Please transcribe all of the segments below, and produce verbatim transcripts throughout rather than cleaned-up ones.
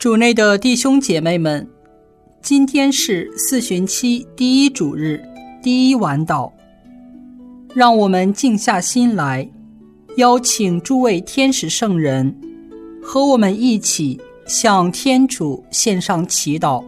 主内的弟兄姐妹们，今天是四旬期第一主日，第一晚祷。让我们静下心来，邀请诸位天使圣人和我们一起向天主献上祈祷。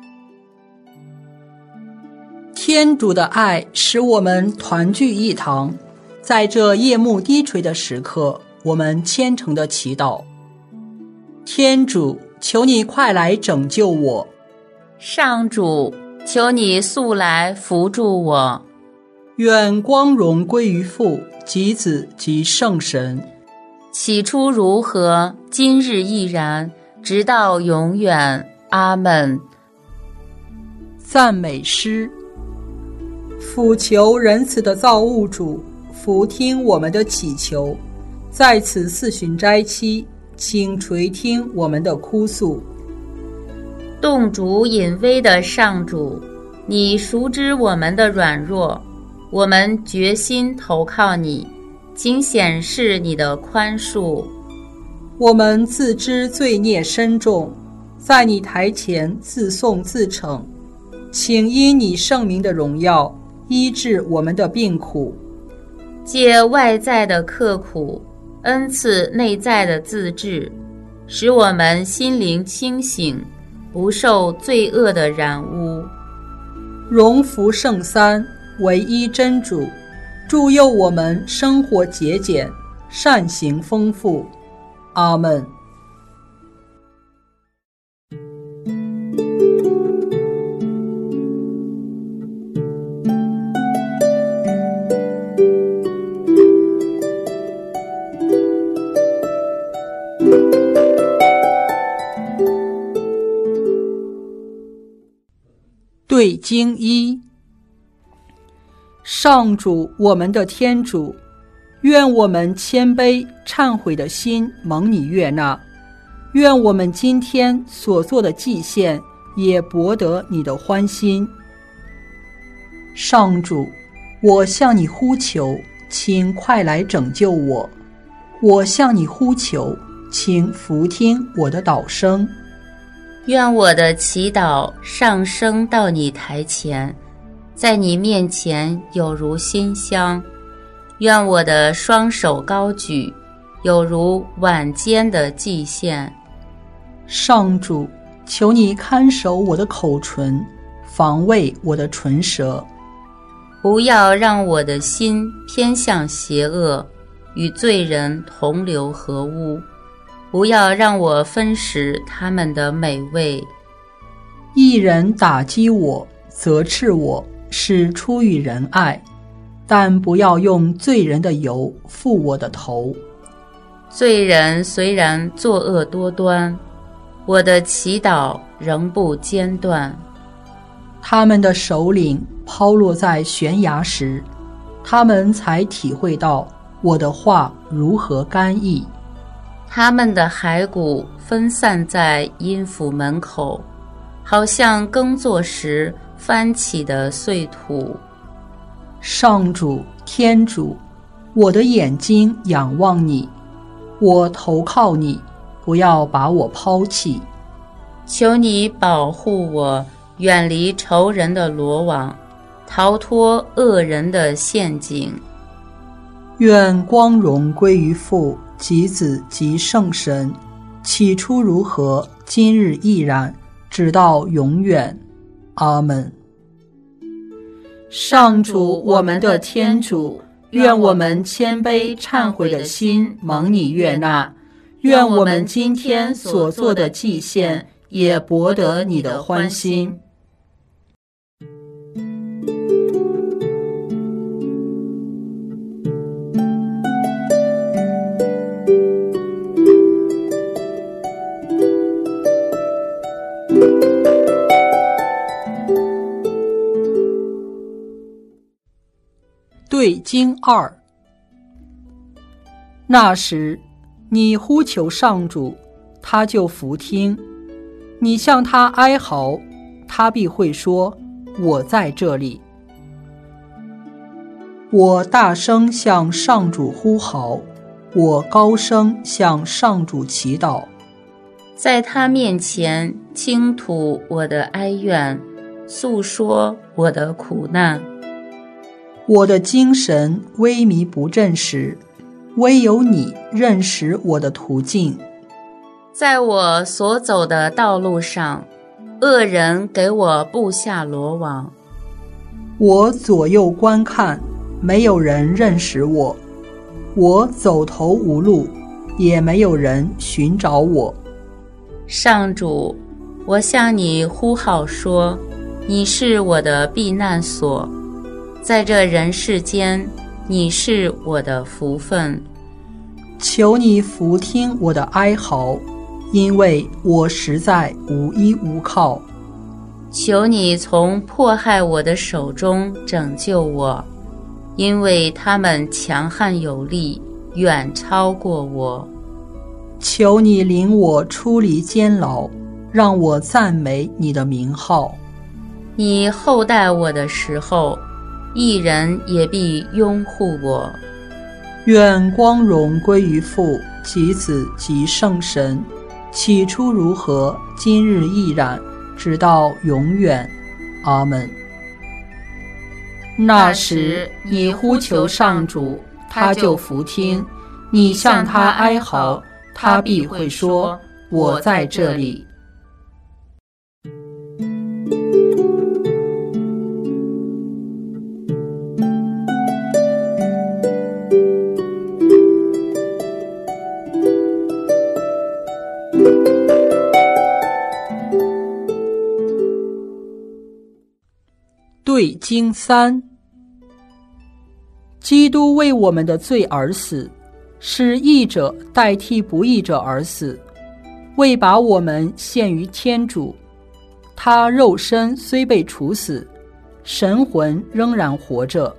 天主的爱使我们团聚一堂，在这夜幕低垂的时刻，我们虔诚的祈祷。天主，求你快来拯救我。 上主，求你速来扶助我。 愿光荣归于父及子及圣神。 起初如何，今日亦然，直到永远。阿们。 赞美诗。俯求仁慈的造物主，俯听我们的祈求，在此四旬斋期，请垂听我们的哭诉。 动主隐微的上主，你熟知我们的软弱，我们决心投靠你，请显示你的宽恕。 我们自知罪孽深重，在你台前自颂自惩，请因你圣名的荣耀医治我们的病苦。 借外在的刻苦，恩赐内在的自治，使我们心灵清醒，不受罪恶的染污。 荣福圣三，唯一真主，助佑我们生活节俭，善行丰富。阿们。对经一。上主，我们的天主，愿我们谦卑忏悔的心蒙你悦纳，愿我们今天所做的祭献也博得你的欢心。上主，我向你呼求，请快来拯救我。我向你呼求，请俯听我的祷声。 愿我的祈祷上升到你台前，在你面前有如馨香。愿我的双手高举，有如晚间的祭献。 上主，求你看守我的口唇，防卫我的唇舌。 不要让我的心偏向邪恶，与罪人同流合污。不要让我分食他们的美味。 一人打击我，责斥我，是出于仁爱，但不要用罪人的油覆我的头。 罪人虽然作恶多端，我的祈祷仍不间断。 他们的首领抛落在悬崖时，他们才体会到我的话如何甘意。 他们的骸骨分散在阴府门口，好像耕作时翻起的碎土。 上主，天主，我的眼睛仰望你，我投靠你，不要把我抛弃。 求你保护我，远离仇人的罗网，逃脱恶人的陷阱。 愿光荣归于父及子及圣神，起初如何，今日亦然，直到永远。阿们。上主，我们的天主，愿我们谦卑忏悔的心蒙你悦纳，愿我们今天所做的祭献也博得你的欢心。对经二。那时，你呼求上主，他就俯听；你向他哀嚎，他必会说：“我在这里。”我大声向上主呼号，我高声向上主祈祷。 在他面前倾吐我的哀怨，诉说我的苦难。 我的精神萎靡不振时，唯有你认识我的途径。 在我所走的道路上，恶人给我布下罗网。 我左右观看，没有人认识我。我走投无路，也没有人寻找我。 上主，我向你呼号说，你是我的避难所，在这人世间，你是我的福分。 求你俯听我的哀嚎，因为我实在无依无靠。 求你从迫害我的手中拯救我，因为他们强悍有力，远超过我。 求你领我出离监牢，让我赞美你的名号。 你厚待我的时候，义人也必拥护我。 愿光荣归于父、及子、及圣神，起初如何，今日亦然，直到永远。阿们。那时你呼求上主，他就俯听；你向他哀嚎，他必会说：我在这里。对经三，基督为我们的罪而死，使义者代替不义者而死，为把我们献于天主。他肉身虽被处死，神魂仍然活着。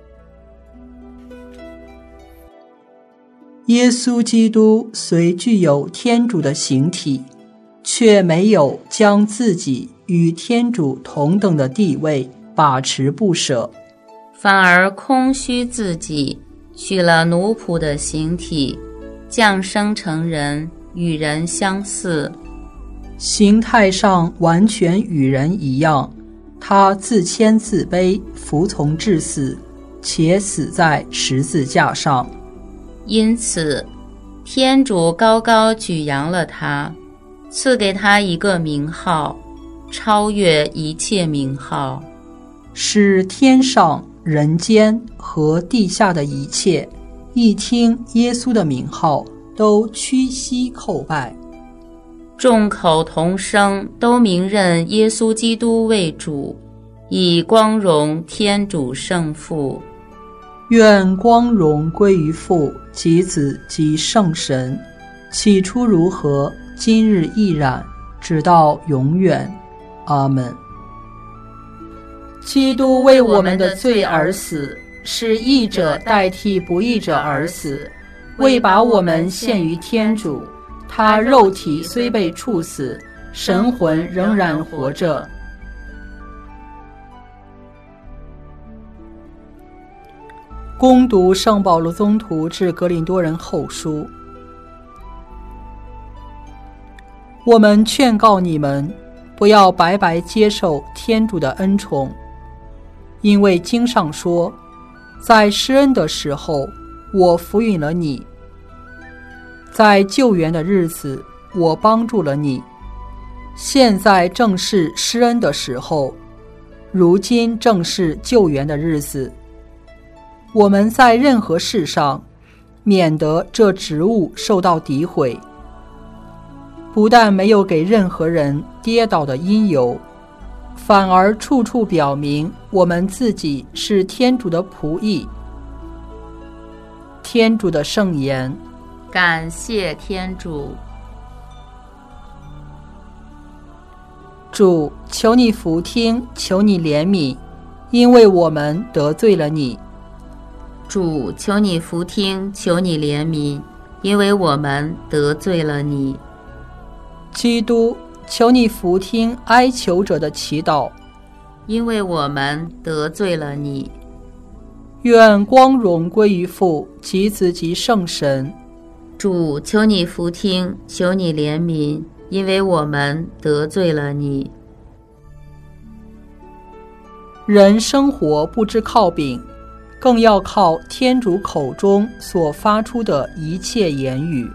耶稣基督虽具有天主的形体，却没有将自己与天主同等的地位把持不舍， 反而空虚自己，取了奴仆的形体，降生成人，与人相似。 形态上完全与人一样，他自谦自卑，服从至死，且死在十字架上。 因此，天主高高举扬了他，赐给他一个名号，超越一切名号， 使天上、人间和地下的一切，一听耶稣的名号，都屈膝叩拜。 众口同声，都明认耶稣基督为主，以光荣天主圣父。 愿光荣归于父、及子、及圣神，起初如何，今日亦然，直到永远。阿们。基督为我们的罪而死，使义者代替不义者而死，为把我们献于天主。他肉体虽被处死，神魂仍然活着。恭读圣保禄宗徒致格林多人后书。我们劝告你们，不要白白接受天主的恩宠，因为经上说，在施恩的时候，我福允了你；在救援的日子，我帮助了你。现在正是施恩的时候，如今正是救援的日子。我们在任何事上，免得这职务受到诋毁，不但没有给任何人跌倒的因由，反而处处表明我们自己是天主的仆役。天主的圣言。 感谢天主。 主，求你俯听，求你怜悯，因为我们得罪了你。 主，求你俯听，求你怜悯，因为我们得罪了你。 基督，求你俯听哀求者的祈祷， 因为我们得罪了你。 愿光荣归于父、及子、及圣神。 主，求你俯听，求你怜悯， 因为我们得罪了你。 人生活不知靠饼，更要靠天主口中所发出的一切言语。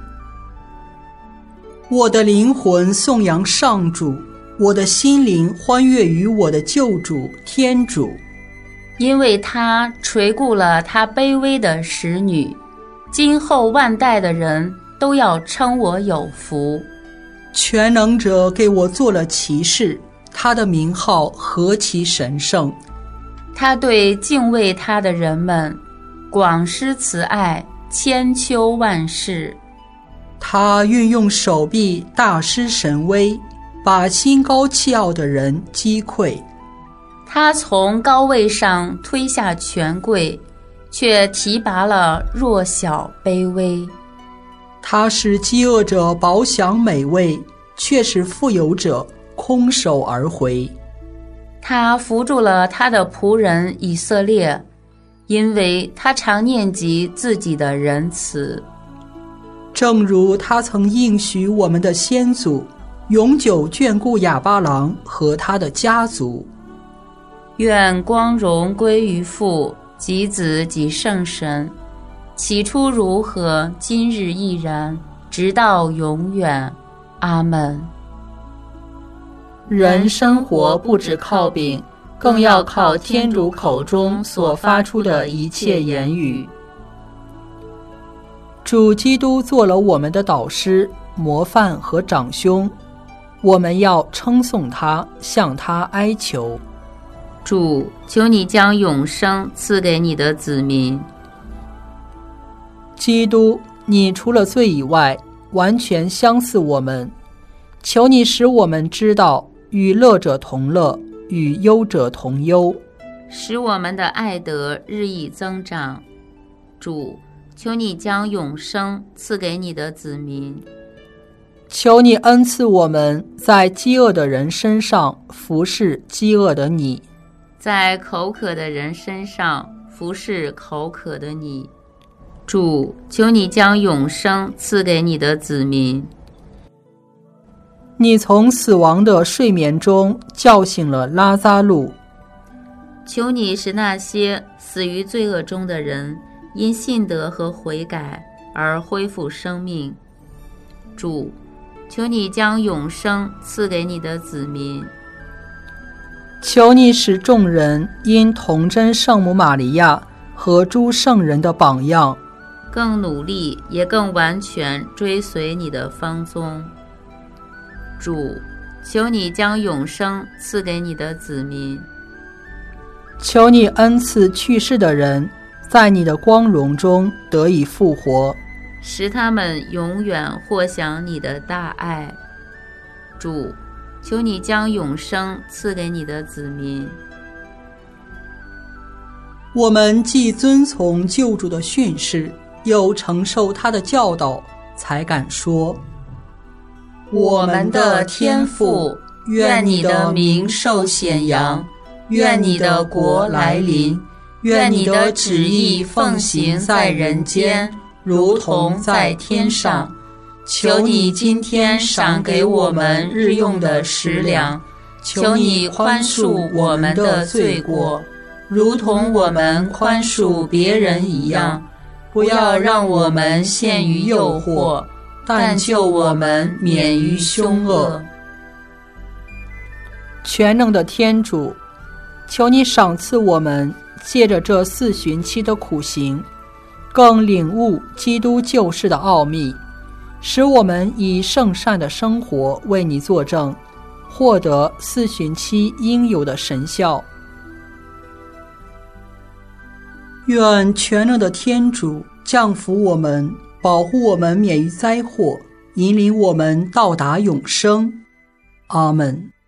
我的灵魂颂扬上主，我的心灵欢悦于我的救主天主， 因为他垂顾了他卑微的使女，今后万代的人都要称我有福。 全能者给我做了骑士，他的名号何其神圣！ 他对敬畏他的人们广施慈爱，千秋万世。 他运用手臂大施神威，把心高气傲的人击溃。 他从高位上推下权贵，却提拔了弱小卑微。 他使饥饿者饱享美味，却使富有者空手而回。 他扶助了他的仆人以色列，因为他常念及自己的仁慈。 正如他曾应许我们的先祖，永久眷顾亚巴郎和他的家族。 愿光荣归于父及子及圣神，起初如何，今日亦然，直到永远。阿们。 人生活不只靠饼，更要靠天主口中所发出的一切言语。主基督做了我们的导师、模范和长兄，我们要称颂他，向他哀求。 主，求你将永生赐给你的子民。 基督，你除了罪以外，完全相似我们，求你使我们知道与乐者同乐，与忧者同忧， 使我们的爱德日益增长。主，求你将永生赐给你的子民。 求你恩赐我们在饥饿的人身上服侍饥饿的你， 在口渴的人身上服侍口渴的你。主，求你将永生赐给你的子民。 你从死亡的睡眠中叫醒了拉撒路， 求你使那些死于罪恶中的人因信德和悔改而恢复生命。主，求你将永生赐给你的子民。 求你使众人因童真圣母玛利亚和诸圣人的榜样， 更努力也更完全追随你的芳踪。主，求你将永生赐给你的子民。 求你恩赐去世的人在你的光荣中得以复活， 使他们永远获享你的大爱。主，求你将永生赐给你的子民。 我们既遵从救主的训示，又承受他的教导，才敢说： 我们的天父，愿你的名受显扬，愿你的国来临，愿你的旨意奉行在人间，如同在天上。求你今天赏给我们日用的食粮，求你宽恕我们的罪过，如同我们宽恕别人一样。不要让我们陷于诱惑，但救我们免于凶恶。 全能的天主，求你赏赐我们借着这四旬期的苦行，更领悟基督救世的奥秘，使我们以圣善的生活为你作证，获得四旬期应有的神效。愿全能的天主降福我们，保护我们免于灾祸，引领我们到达永生。阿们。